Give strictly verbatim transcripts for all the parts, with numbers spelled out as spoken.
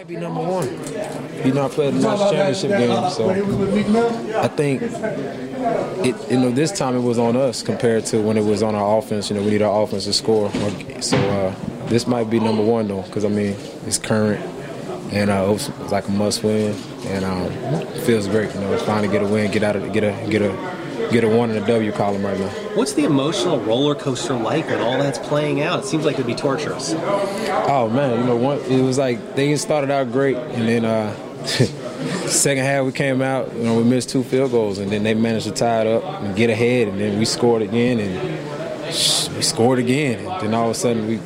might be number one. You know, I played the national championship game, so I think it. You know, this time it was on us compared to when it was on our offense. You know, we need our offense to score. So uh, this might be number one though, because I mean it's current and uh, it's like a must win, and um, it feels great. You know, finally get a win, get out of get a get a. Get a one in the W column right now. What's the emotional roller coaster like when all that's playing out? It seems like it'd be torturous. Oh man, you know, one, it was like they started out great, and then uh, second half we came out. You know, we missed two field goals, and then they managed to tie it up and get ahead, and then we scored again, and we scored again, and then all of a sudden we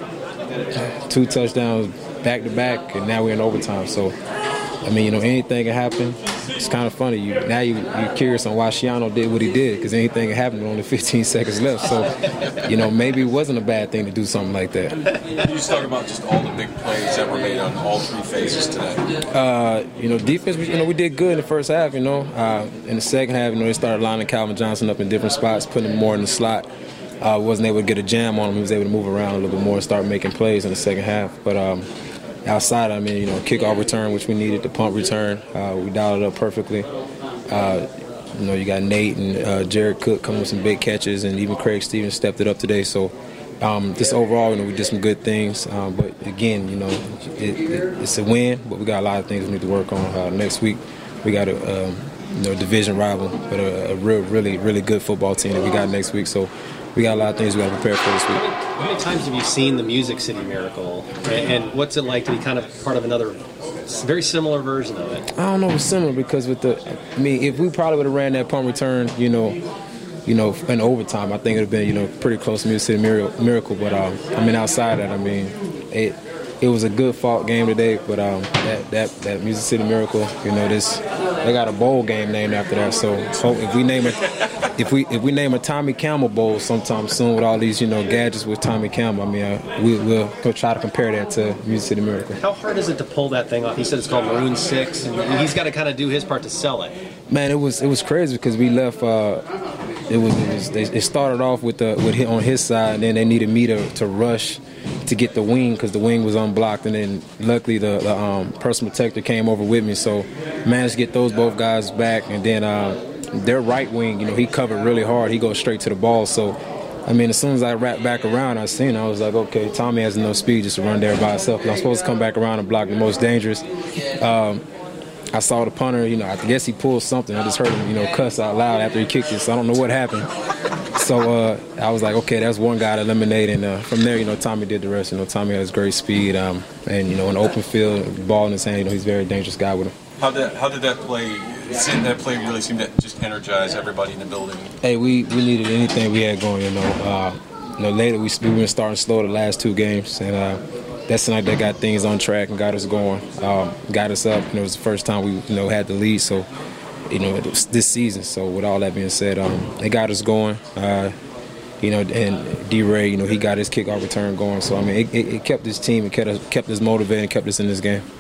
two touchdowns back to back, and now we're in overtime. So, I mean, you know, anything can happen. It's kind of funny. You now you you're curious on why Schiano did what he did, because anything can happen with only fifteen seconds left. So, you know, maybe it wasn't a bad thing to do something like that. Can you just talk about just all the big plays that were made on all three phases today? Uh, you know, defense. You know, we did good in the first half. You know, uh, in the second half, you know, they started lining Calvin Johnson up in different spots, putting him more in the slot. Uh, wasn't able to get a jam on him. He was able to move around a little bit more and start making plays in the second half. But um, outside, I mean, you know, kickoff return, which we needed, the punt return, uh, we dialed it up perfectly. Uh, you know, you got Nate and uh, Jared Cook coming with some big catches, and even Craig Stevens stepped it up today. So um, just overall, you know, we did some good things. Um, but again, you know, it, it, it's a win, but we got a lot of things we need to work on. Uh, next week, we got a um, you know division rival, but a, a real, really, really good football team that we got next week. So we got a lot of things we got to prepare for this week. How many times have you seen the Music City Miracle, and what's it like to be kind of part of another very similar version of it? I don't know if it's similar, because with the, I mean, if we probably would have ran that punt return, you know, you know, in overtime, I think it would have been, you know, pretty close to Music City Miracle. But um, I mean, outside that, I mean, it it was a good fought game today. But um, that that that Music City Miracle, you know, this they got a bowl game named after that. So, so if we name it. If we if we name a Tommy Campbell Bowl sometime soon with all these, you know, gadgets with Tommy Campbell, I mean, uh, we, we'll go try to compare that to Music City Miracle. How hard is it to pull that thing off? He said it's called Maroon six, and he's got to kind of do his part to sell it. Man, it was it was crazy, because we left. Uh, it was it was they, it started off with the with hit on his side, and then they needed me to, to rush to get the wing, because the wing was unblocked, and then luckily the, the um, personal protector came over with me, so managed to get those both guys back, and then. Uh, Their right wing, you know, he covered really hard. He goes straight to the ball. So, I mean, as soon as I wrapped back around, I seen it. I was like, okay, Tommy has enough speed just to run there by himself. I'm supposed to come back around and block the most dangerous. Um, I saw the punter, you know, I guess he pulled something. I just heard him, you know, cuss out loud after he kicked it. So I don't know what happened. So uh, I was like, okay, that's one guy to eliminate. And uh, from there, you know, Tommy did the rest. You know, Tommy has great speed. Um, and, you know, in the open field, ball in his hand, you know, he's a very dangerous guy with him. How did how did that play? That play really seemed to just energize everybody in the building. Hey, we, we needed anything we had going. You know, uh, you know later we we been starting slow the last two games, and uh, that's tonight that got things on track and got us going, um, got us up. And it was the first time we you know had the lead. So, you know, it was this season. So with all that being said, um, it got us going. Uh, You know, and D-Ray, you know, he got his kickoff return going. So, I mean, it, it, it kept this team, it kept us, kept us motivated, and kept us in this game.